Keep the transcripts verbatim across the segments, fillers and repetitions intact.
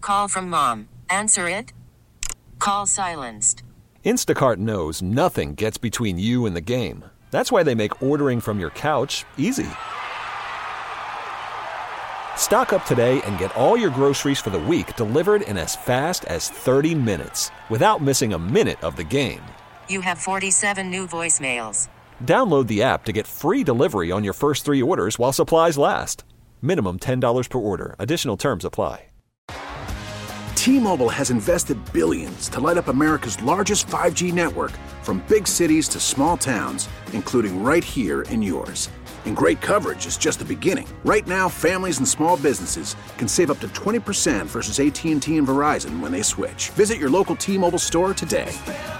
Call from mom. Answer it. Call silenced. Instacart knows nothing gets between you and the game. That's why they make ordering from your couch easy. Stock up today and get all your groceries for the week delivered in as fast as thirty minutes without missing a minute of the game. You have forty-seven new voicemails. Download the app to get free delivery on your first three orders while supplies last. Minimum ten dollars per order. Additional terms apply. T-Mobile has invested billions to light up America's largest five G network, from big cities to small towns, including right here in yours. And great coverage is just the beginning. Right now, families and small businesses can save up to twenty percent versus A T and T and Verizon when they switch. Visit your local T-Mobile store today.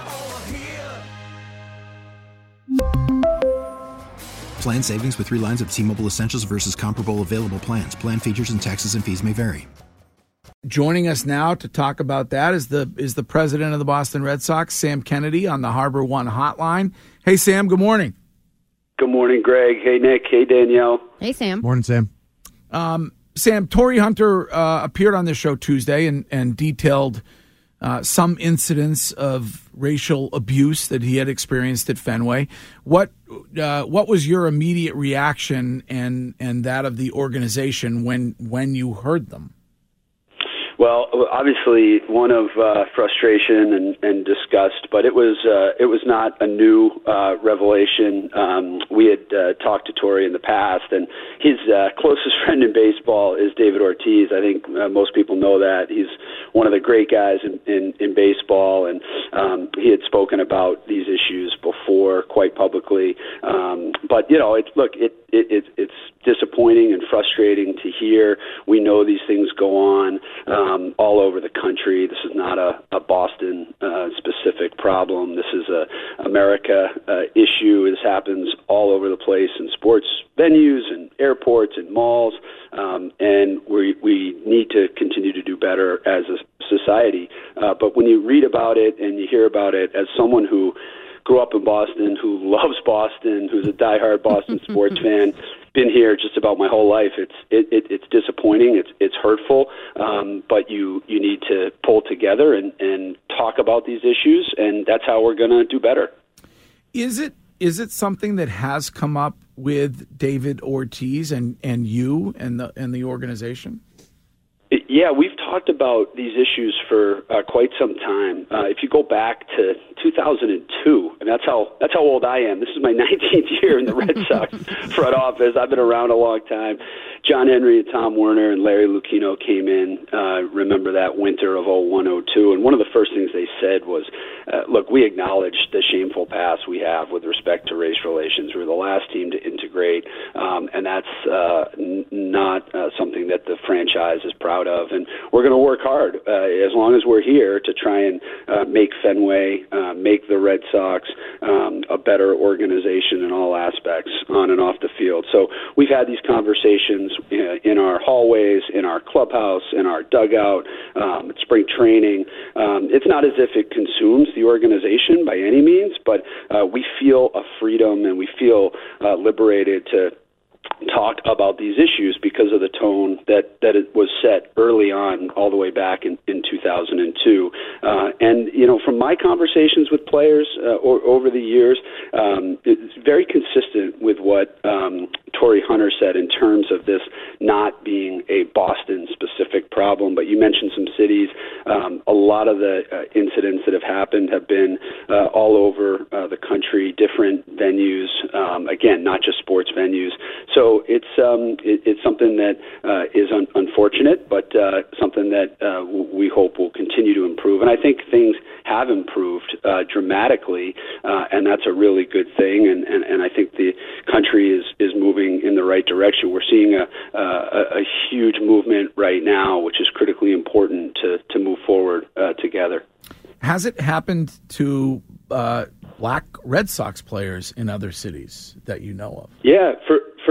Plan savings with three lines of T-Mobile Essentials versus comparable available plans. Plan features and taxes and fees may vary. Joining us now to talk about that is the is the president of the Boston Red Sox, Sam Kennedy, on the Harbor One hotline. Hey, Sam, good morning. Good morning, Greg. Hey, Nick. Hey, Danielle. Hey, Sam. Morning, Sam. Um, Sam, Torii Hunter uh, appeared on this show Tuesday and, and detailed uh, some incidents of racial abuse that he had experienced at Fenway. What uh, what was your immediate reaction and and that of the organization when when you heard them? Well, obviously one of uh, frustration and, and disgust, but it was uh, it was not a new uh, revelation. Um, we had uh, talked to Torii in the past, and his uh, closest friend in baseball is David Ortiz. I think uh, most people know that. He's one of the great guys in, in, in baseball, and um, he had spoken about these issues before quite publicly. Um, but, you know, it, look, it, it, it, it's disappointing and frustrating to hear. We know these things go on um, all over the country. This is not a, a Boston-specific uh, problem. This is a America uh, issue. This happens all over the place in sports venues and airports and malls, um, and we we need to continue to do better as a society. Uh, but when you read about it and you hear about it, as someone who grew up in Boston, who loves Boston, who's a diehard Boston sports fan, been here just about my whole life. It's it, it it's disappointing. It's it's hurtful. Um, but you you need to pull together and, and talk about these issues, and that's how we're going to do better. Is it is it something that has come up with David Ortiz and, and you and the and the organization? Yeah, we've talked about these issues for uh, quite some time. Uh, if you go back to two thousand two, and that's how that's how old I am. This is my nineteenth year in the Red Sox front office. I've been around a long time. John Henry and Tom Werner and Larry Lucchino came in, uh, remember that winter of oh one oh two, and one of the first things they said was, uh, look, we acknowledge the shameful past we have with respect to race relations. We're the last team to integrate, um, and that's uh, n- not uh, something that the franchise is proud of, and we're going to work hard uh, as long as we're here to try and uh, make Fenway, uh, make the Red Sox um, a better organization in all aspects, on and off the field. So we've had these conversations in our hallways, in our clubhouse, in our dugout, um, at spring training. Um, it's not as if it consumes the organization by any means, but uh, we feel a freedom and we feel uh, liberated to talk about these issues because of the tone that, that it was set early on, all the way back in, in two thousand two. Uh, and, you know, from my conversations with players uh, or, over the years, um, it's very consistent with what um, Torii Hunter said in terms of this not being a Boston-specific problem. But you mentioned some cities. Um, a lot of the uh, incidents that have happened have been uh, all over uh, the country, different venues, um, again, not just sports venues. So it's um, it, it's something that uh, is un- unfortunate, but uh, something that uh, w- we hope will continue to improve. And I think things have improved uh, dramatically, uh, and that's a really good thing. And, and, and I think the country is, is moving in the right direction. We're seeing a, a, a huge movement right now, which is critically important to, to move forward uh, together. Has it happened to uh, black Red Sox players in other cities that you know of? Yeah, for for, for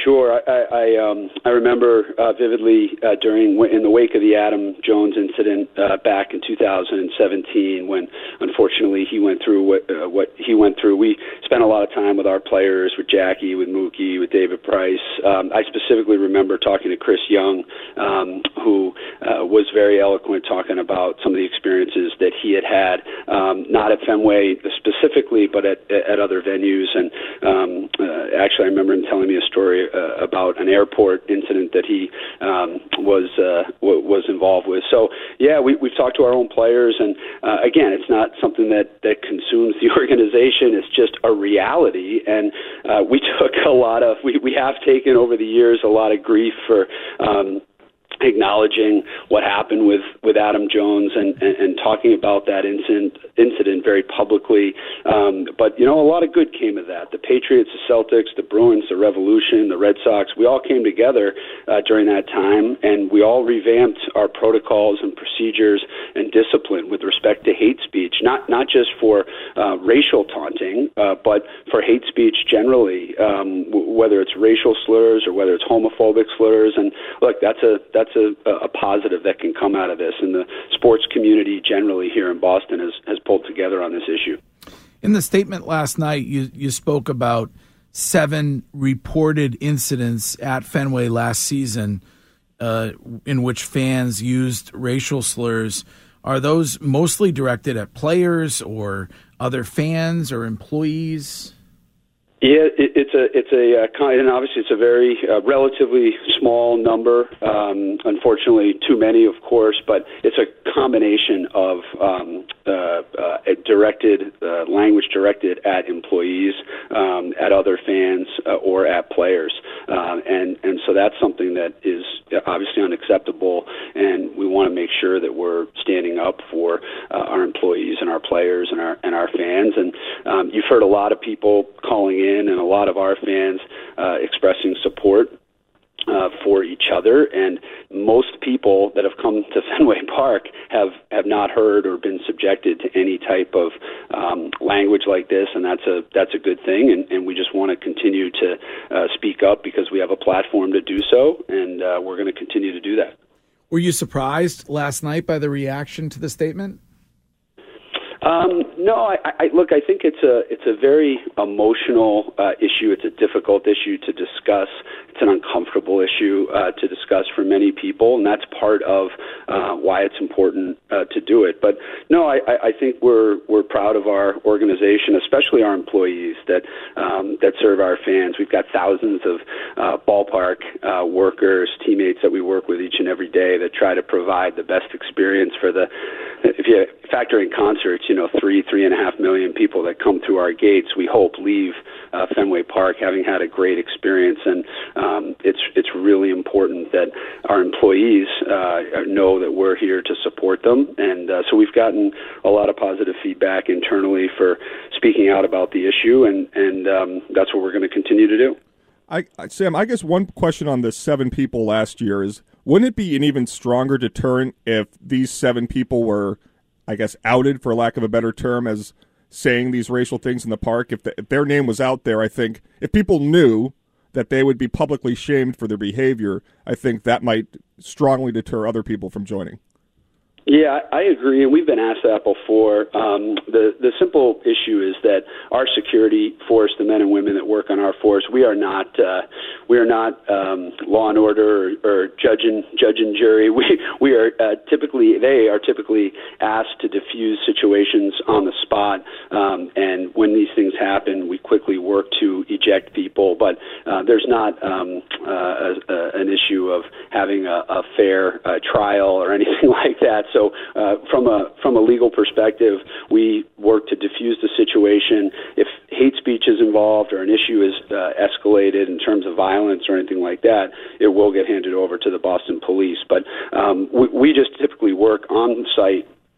sure. I I, um, I remember uh, vividly uh, during in the wake of the Adam Jones incident uh, back in two thousand seventeen, when unfortunately he went through what uh, what he went through. We spent a lot of time with our players, with Jackie, with Mookie, with David Price. Um, I specifically remember talking to Chris Young, um, who uh, was very eloquent, talking about some of the experiences that he had had, um, not at Fenway specifically, but at at other venues. And um, uh, actually, I remember him telling me a story uh, about an airport incident that he um, was uh, w- was involved with. So, yeah, we, we've talked to our own players, and uh, again, it's not something that, that consumes the organization. It's just a reality, and uh, we took a lot of we, we have taken over the years a lot of grief for Um, acknowledging what happened with, with Adam Jones and, and, and talking about that incident incident very publicly. Um, but, you know, a lot of good came of that. The Patriots, the Celtics, the Bruins, the Revolution, the Red Sox, we all came together uh, during that time, and we all revamped our protocols and procedures and discipline with respect to hate speech, not not just for uh, racial taunting, uh, but for hate speech generally, um, w- whether it's racial slurs or whether it's homophobic slurs. And look, that's a that's a, a positive that can come out of this, and the sports community generally here in Boston has, has pulled together on this issue. In the statement last night, you, you spoke about seven reported incidents at Fenway last season uh, in which fans used racial slurs. Are those mostly directed at players or other fans or employees? Yeah, it, it's a it's a uh, kind, and obviously it's a very uh, relatively small number. Um, unfortunately, too many, of course, but it's a combination of um, uh, uh, directed uh, language directed at employees, um, at other fans, uh, or at players, uh, and and so that's something that is obviously unacceptable, and we want to make sure that we're standing up for uh, our employees and our players and our and our fans. And um, you've heard a lot of people calling in, and a lot of our fans uh, expressing support uh, for each other. And most people that have come to Fenway Park have, have not heard or been subjected to any type of um, language like this, and that's a that's a good thing. And, and we just want to continue to uh, speak up because we have a platform to do so, and uh, we're going to continue to do that. Were you surprised last night by the reaction to the statement? Um, no, I, I look. I think it's a it's a very emotional uh, issue. It's a difficult issue to discuss. It's an uncomfortable issue uh, to discuss for many people, and that's part of uh, why it's important uh, to do it. But no, I, I think we're we're proud of our organization, especially our employees that um, that serve our fans. We've got thousands of uh, ballpark uh, workers, teammates that we work with each and every day that try to provide the best experience for the. If you factor in concerts, you know, three, three and a half million people that come through our gates, we hope leave uh, Fenway Park having had a great experience. And um, it's it's really important that our employees uh, know that we're here to support them. And uh, so we've gotten a lot of positive feedback internally for speaking out about the issue, and, and um, that's what we're going to continue to do. I, Sam, I guess one question on the seven people last year is, wouldn't it be an even stronger deterrent if these seven people were, I guess, outed, for lack of a better term, as saying these racial things in the park? If, the, if their name was out there, I think if people knew that they would be publicly shamed for their behavior, I think that might strongly deter other people from joining. Yeah, I agree, and we've been asked that before. Um, the the simple issue is that our security force, the men and women that work on our force, we are not uh, we are not um, law and order or, or judge and judge and jury. We we are uh, typically they are typically asked to diffuse situations on the spot, um, and when these things happen, we quickly work to eject people. But uh, there's not um, uh, a, a, an issue of having a, a fair uh, trial or anything like that. So uh, from a from a legal perspective, we work to diffuse the situation. If hate speech is involved or an issue is uh, escalated in terms of violence or anything like that, it will get handed over to the Boston Police. But um, we, we just typically work on site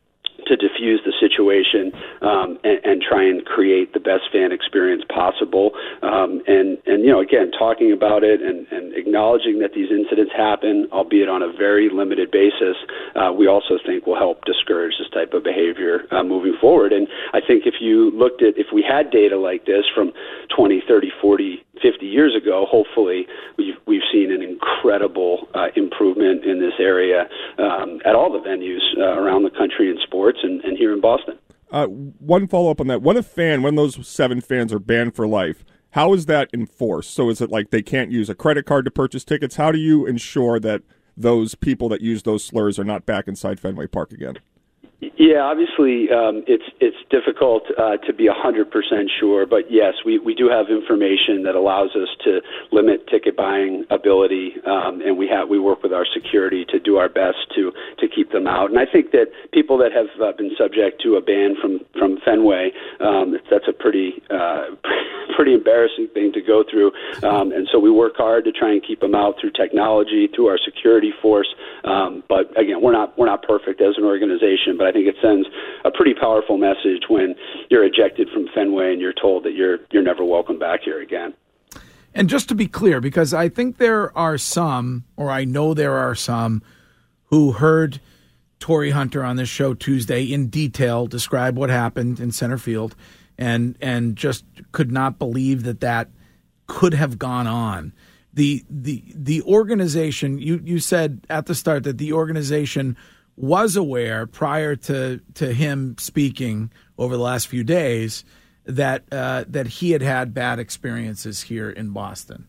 to diffuse the situation um, and, and try and create the best fan experience possible. Um, and, and, you know, again, talking about it and, and acknowledging that these incidents happen, albeit on a very limited basis, uh, we also think will help discourage this type of behavior uh, moving forward. And I think if you looked at, if we had data like this from twenty, thirty, forty, fifty years ago, hopefully we've, we've seen an incredible uh, improvement in this area um, at all the venues uh, around the country in sports and, and here in Boston. Uh, one follow-up on that. When a fan, when those seven fans are banned for life, how is that enforced? So is it like they can't use a credit card to purchase tickets? How do you ensure that those people that use those slurs are not back inside Fenway Park again? Yeah, obviously um, it's it's difficult uh, to be one hundred percent sure, but yes, we, we do have information that allows us to limit ticket buying ability, um, and we have we work with our security to do our best to, to keep them out. And I think that people that have uh, been subject to a ban from, from Fenway, um, that's a pretty uh, pretty embarrassing thing to go through, um, and so we work hard to try and keep them out through technology, through our security force. Um, but again, we're not we're not perfect as an organization, but I think it sends a pretty powerful message when you're ejected from Fenway and you're told that you're you're never welcome back here again. And just to be clear, because I think there are some, or I know there are some, who heard Torii Hunter on this show Tuesday in detail describe what happened in center field, and and just could not believe that that could have gone on. The the the organization, you you said at the start that the organization was aware prior to, to him speaking over the last few days that uh, that he had had bad experiences here in Boston.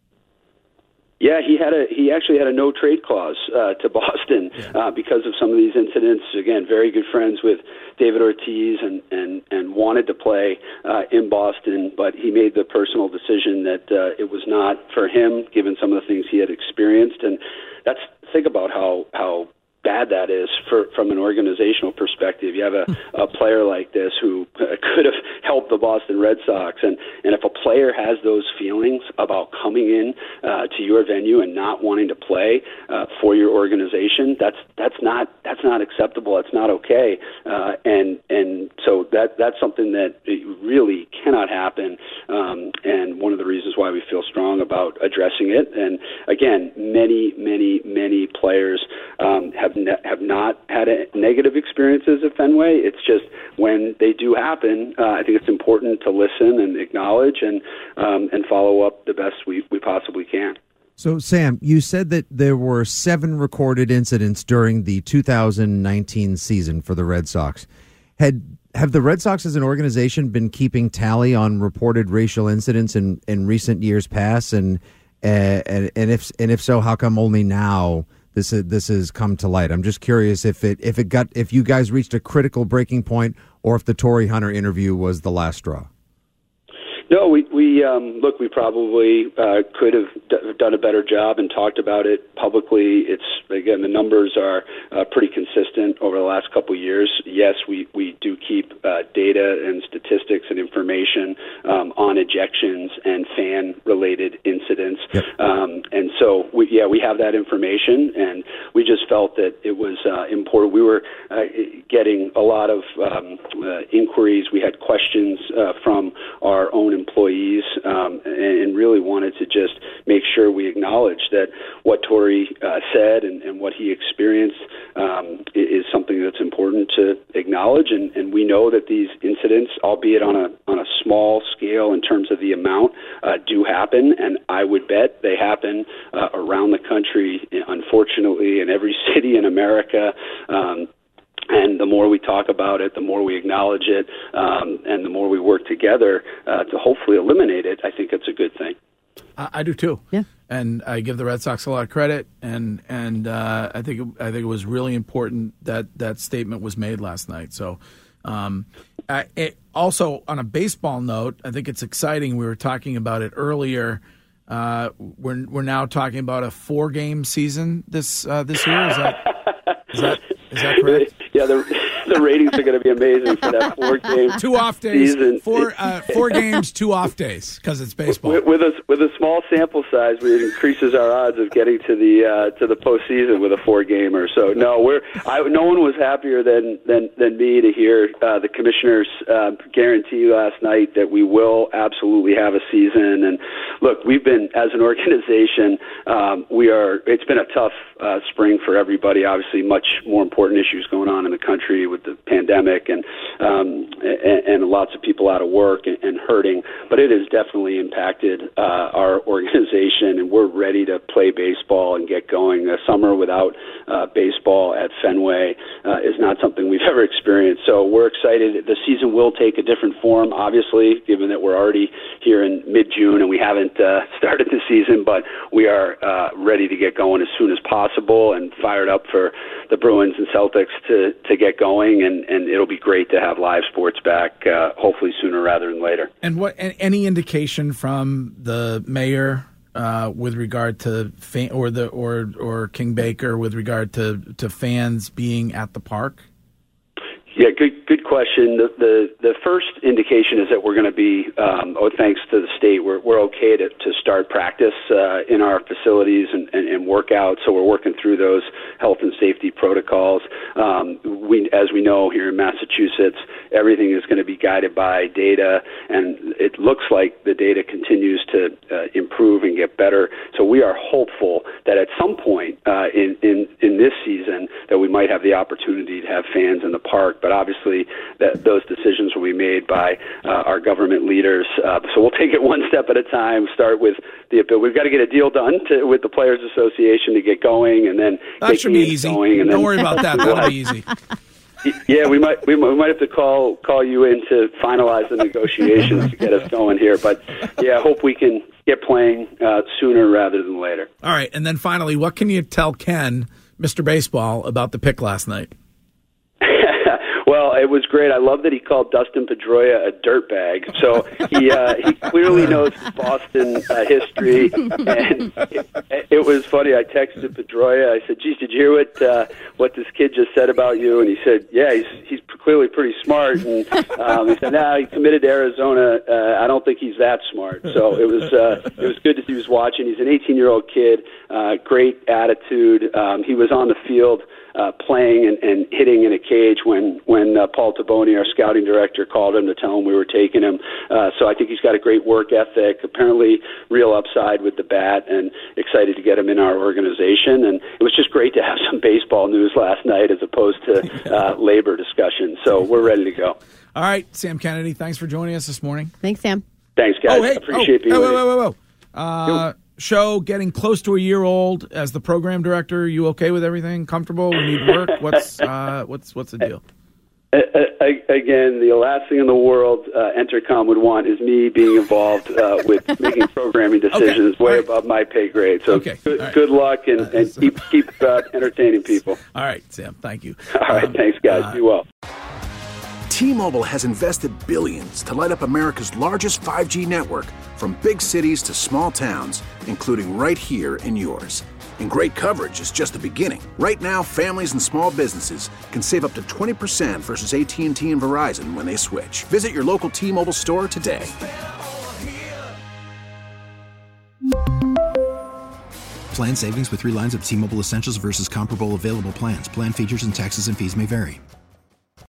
Yeah, he had a he actually had a no trade clause uh, to Boston yeah. uh, because of some of these incidents. Again, very good friends with David Ortiz and and, and wanted to play uh, in Boston, but he made the personal decision that uh, it was not for him, given some of the things he had experienced. And that's think about how how. bad that is for, from an organizational perspective. You have a, a player like this who could have helped the Boston Red Sox, and, and if a player has those feelings about coming in uh, to your venue and not wanting to play uh, for your organization, that's that's not that's not acceptable. That's not okay. Uh, and and so that that's something that really cannot happen. Um, and one of the reasons why we feel strong about addressing it. And again, many many many players um, have. Ne- have not had a negative experiences at Fenway. It's just when they do happen, uh, I think it's important to listen and acknowledge and um, and follow up the best we, we possibly can. So, Sam, you said that there were seven recorded incidents during the two thousand nineteen season for the Red Sox. Had have the Red Sox as an organization been keeping tally on reported racial incidents in, in recent years past? And, uh, and and if and if so, how come only now This is, this has come to light? I'm just curious if it if it got if you guys reached a critical breaking point, or if the Torii Hunter interview was the last straw. No, we, we um, look, we probably uh, could have d- done a better job and talked about it publicly. It's, again, the numbers are uh, pretty consistent over the last couple of years. Yes, we, we do keep uh, data and statistics and information um, on ejections and fan-related incidents. Yep. Um, and so, we, yeah, we have that information, and we just felt that it was uh, important. We were uh, getting a lot of um, uh, inquiries. We had questions uh, from our own employees, um, and really wanted to just make sure we acknowledge that what Torii uh, said and, and what he experienced um, is something that's important to acknowledge. And, and we know that these incidents, albeit on a on a small scale in terms of the amount, uh, do happen. And I would bet they happen uh, around the country, unfortunately, in every city in America. Um, And the more we talk about it, the more we acknowledge it, um, and the more we work together uh, to hopefully eliminate it, I think it's a good thing. I, I do too. Yeah. And I give the Red Sox a lot of credit, and and uh, I think I think it was really important that that statement was made last night. So, um, I, it, also on a baseball note, I think it's exciting. We were talking about it earlier. Uh, we're we're now talking about a four game season this uh, this year. Is that is that is that correct? Yeah, the the ratings are going to be amazing for that four game two off days, season. four uh, four games, two off days because it's baseball. With, with a with a small sample size, it increases our odds of getting to the uh, to the postseason with a four gamer. So no, we're I, no one was happier than than, than me to hear uh, the commissioners uh, guarantee last night that we will absolutely have a season. And look, we've been as an organization, um, we are. It's been a tough uh, spring for everybody. Obviously, much more important issues going on in the country with the pandemic and um, and, and lots of people out of work and, and hurting. But it has definitely impacted uh, our organization, and we're ready to play baseball and get going. A summer without uh, baseball at Fenway uh, is not something we've ever experienced. So we're excited. The season will take a different form, obviously, given that we're already here in mid-June and we haven't uh, started the season, but we are uh, ready to get going as soon as possible and fired up for the Bruins and Celtics to, to get going, and, and it'll be great to have live sports back, uh, hopefully sooner rather than later. And what any indication from the mayor uh, with regard to fan, or the or or King Baker with regard to, to fans being at the park? Yeah, good good question. The the, the first indication is that we're going to be, um, oh, thanks to the state, we're we're okay to, to start practice uh, in our facilities and, and, and work out. So we're working through those health and safety protocols. Um, we, as we know here in Massachusetts, everything is going to be guided by data, and it looks like the data continues to uh, improve and get better. So we are hopeful that at some point uh, in, in in this season that we might have the opportunity to have fans in the park. But obviously, that those decisions will be made by uh, our government leaders. Uh, so we'll take it one step at a time. Start with the we've got to get a deal done to, with the Players Association to get going, and then that should be easy. Going, and Don't then, worry about that. That'll be easy. Yeah, we might we might have to call call you in to finalize the negotiations to get us going here. But yeah, I hope we can get playing uh, sooner rather than later. All right, and then finally, what can you tell Ken, Mister Baseball, about the pick last night? Well, it was great. I love that he called Dustin Pedroia a dirtbag. So he uh, he clearly knows Boston uh, history, and it, it was funny. I texted Pedroia. I said, "Geez, did you hear what uh, what this kid just said about you?" And he said, "Yeah, he's he's clearly pretty smart." And um, he said, "No, he committed to Arizona. Uh, I don't think he's that smart." So it was uh, it was good to see he was watching. He's an eighteen-year-old kid, uh, great attitude. Um, he was on the field. Uh, playing and, and hitting in a cage when when uh, Paul Taboni, our scouting director, called him to tell him we were taking him. Uh, so I think he's got a great work ethic, apparently real upside with the bat, and excited to get him in our organization. And it was just great to have some baseball news last night as opposed to uh, labor discussion. So we're ready to go. All right, Sam Kennedy, thanks for joining us this morning. Thanks, Sam. Thanks, guys. Oh, hey, Appreciate oh, being whoa, with whoa, you. whoa, whoa, whoa. Uh, show getting close to a year old. As the program director, you okay with everything? Comfortable? We need work. What's uh, what's what's the deal? Uh, uh, again, the last thing in the world uh, Entercom would want is me being involved uh, with making programming decisions, okay. way right. above my pay grade. So okay. good, right. good luck, and, and keep keep uh, entertaining people. All right, Sam. Thank you. All right, um, thanks, guys. Uh, Be well. T-Mobile has invested billions to light up America's largest five G network, from big cities to small towns, including right here in yours. And great coverage is just the beginning. Right now, families and small businesses can save up to twenty percent versus A T and T and Verizon when they switch. Visit your local T-Mobile store today. Plan savings with three lines of T-Mobile Essentials versus comparable available plans. Plan features and taxes and fees may vary.